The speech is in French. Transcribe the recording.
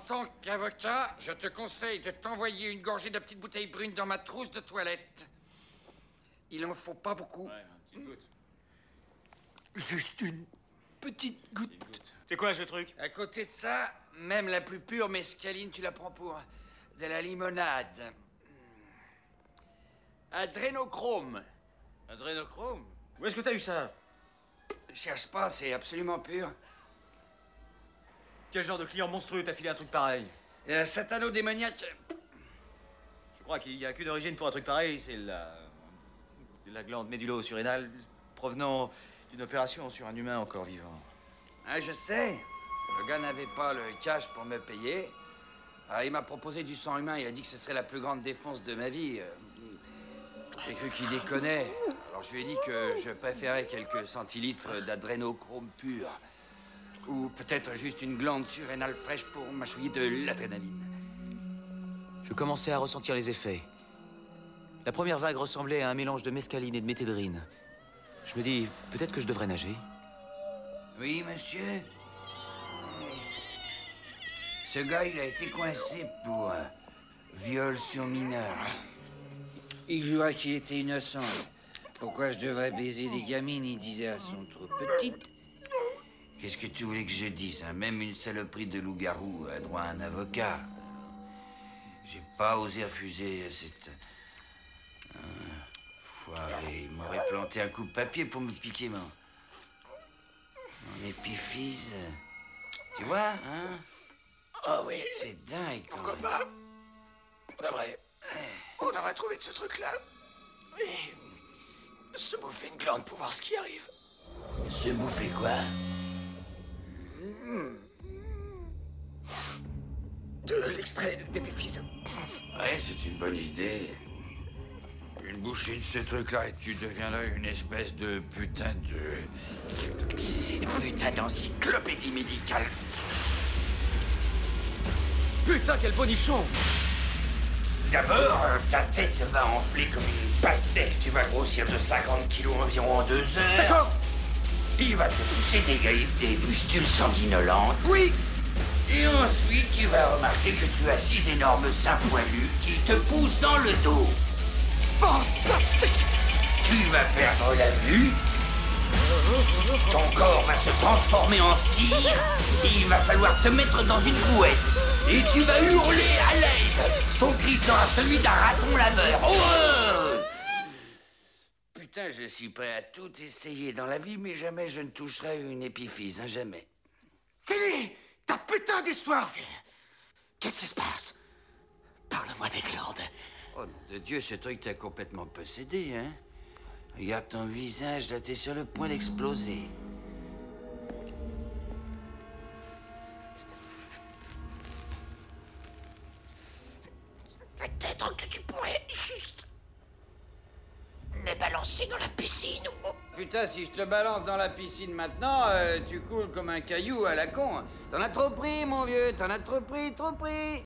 tant qu'avocat, je te conseille de t'envoyer une gorgée de petite bouteille brune dans ma trousse de toilette. Il en faut pas beaucoup. Ouais, une petite goutte. Juste une petite goutte. C'est quoi ce truc? À côté de ça, même la plus pure mescaline, tu la prends pour de la limonade. Adrénochrome. Adrénochrome? Où est-ce que t'as eu ça? Cherche pas, c'est absolument pur. Quel genre de client monstrueux t'a filé un truc pareil? Satano démoniaque. Je crois qu'il y a qu'une origine pour un truc pareil, c'est la glande médullo-surrénale provenant d'une opération sur un humain encore vivant. Ah, je sais. Le gars n'avait pas le cash pour me payer. Ah, il m'a proposé du sang humain. Il a dit que ce serait la plus grande défonce de ma vie. J'ai cru qu'il déconnait. Alors je lui ai dit que je préférais quelques centilitres d'adrénochrome pur. Ou peut-être juste une glande surrénale fraîche pour mâchouiller de l'adrénaline. Je commençais à ressentir les effets. La première vague ressemblait à un mélange de mescaline et de méthédrine. Je me dis, peut-être que je devrais nager. Oui, monsieur. Ce gars, il a été coincé pour viol sur mineur. Il jurait qu'il était innocent. Pourquoi je devrais baiser des gamines, il disait, elles sont trop petites. Qu'est-ce que tu voulais que je dise, hein? Même une saloperie de loup-garou a droit à un avocat. J'ai pas osé refuser cette... foiré. Il m'aurait planté un coup de papier pour me piquer mon épiphyse. Tu vois, hein? Ah oui. C'est dingue. Pourquoi pas? On devrait trouver de ce truc-là. Et se bouffer une glande pour voir ce qui arrive. Se bouffer quoi? De l'extrait d'épiphyse. Ouais, c'est une bonne idée. Une bouchée de ce truc-là et tu deviendrais une espèce de putain d'encyclopédie médicale. Putain, quel bonichon! D'abord, ta tête va enfler comme une pastèque. Tu vas grossir de 50 kilos environ en 2 heures. D'accord. Il va te pousser des gaïves, des pustules sanguinolentes. Oui. Et ensuite, tu vas remarquer que tu as 6 énormes seins poilus qui te poussent dans le dos. Fantastique. Tu vas perdre la vue. Ton corps va se transformer en cire. Et il va falloir te mettre dans une bouette. Et tu vas hurler à l'aide. Ton cri sera celui d'un raton laveur. Oh! Putain, je suis prêt à tout essayer dans la vie, mais jamais je ne toucherai une épiphyse, hein, jamais. Fini ta putain d'histoire. Qu'est-ce qui se passe? Parle-moi des glandes. Oh nom de Dieu, ce truc t'a complètement possédé, hein? Regarde ton visage, là, t'es sur le point d'exploser. Peut-être que tu pourrais juste me balancer dans la piscine ou... Putain, si je te balance dans la piscine maintenant, tu coules comme un caillou à la con. T'en as trop pris, mon vieux, t'en as trop pris, trop pris.